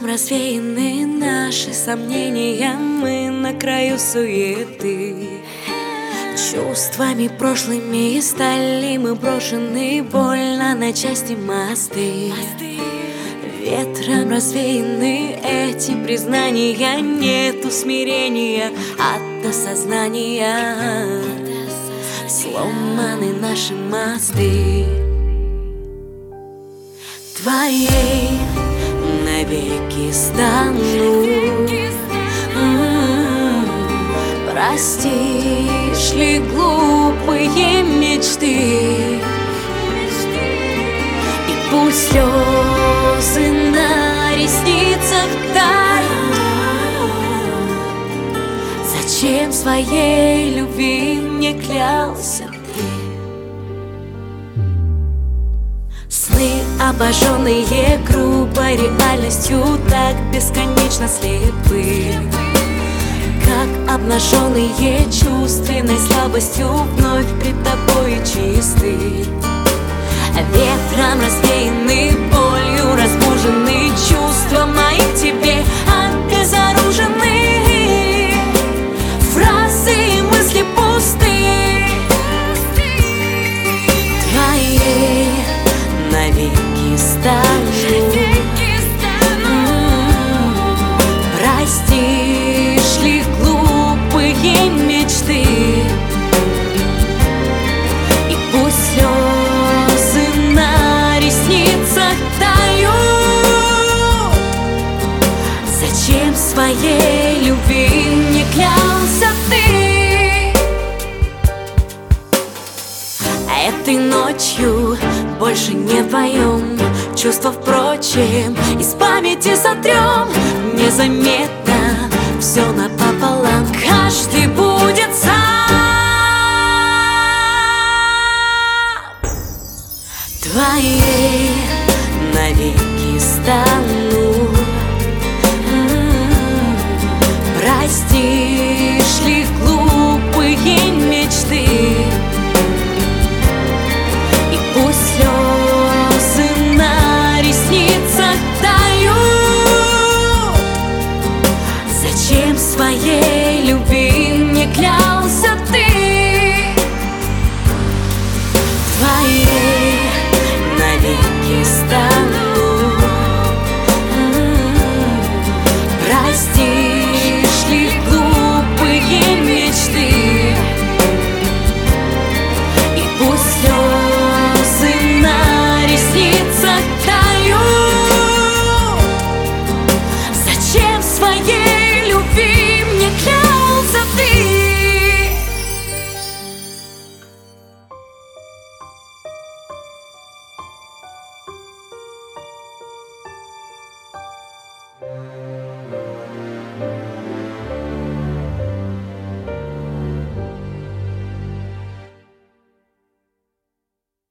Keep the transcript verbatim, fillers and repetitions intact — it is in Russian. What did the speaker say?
Ветром развеяны наши сомнения, мы на краю суеты. Чувствами прошлыми стали мы брошены, больно на части мосты. Ветром развеяны эти признания, нету смирения от осознания. Сломаны наши мосты. Твоей навеки стану. М-м-м. Простишь ли глупые мечты? И пусть слезы на ресницах тают. Зачем своей любви мне клялся ты? Сны, обожженные грубой реальностью, так бесконечно слепы, как обнаженные чувственной слабостью, вновь пред тобой чисты. Ветром развеяны, болью разбужены, чувства мои к тебе обезоружены. Фразы и мысли пусты. Твоей навеки стану. Простишь ли глупые мечты? И пусть слезы на ресницах тают. Зачем своей любви не клялся ты? Этой ночью больше не вдвоем, чувства, впрочем, из памяти сотрем. Незаметно все напополам, каждый будет сам. Твоей навеки стану. М-м-м. Простишь ли глупые мечты? И пусть слезы на ресницах тают. Зачем своей любви мне клялся ты? Твоей навеки стану. М-м-м. Простишь ли глупые мечты? И пусть слезы на ресницах тают. Зачем своей любви мне клялся ты?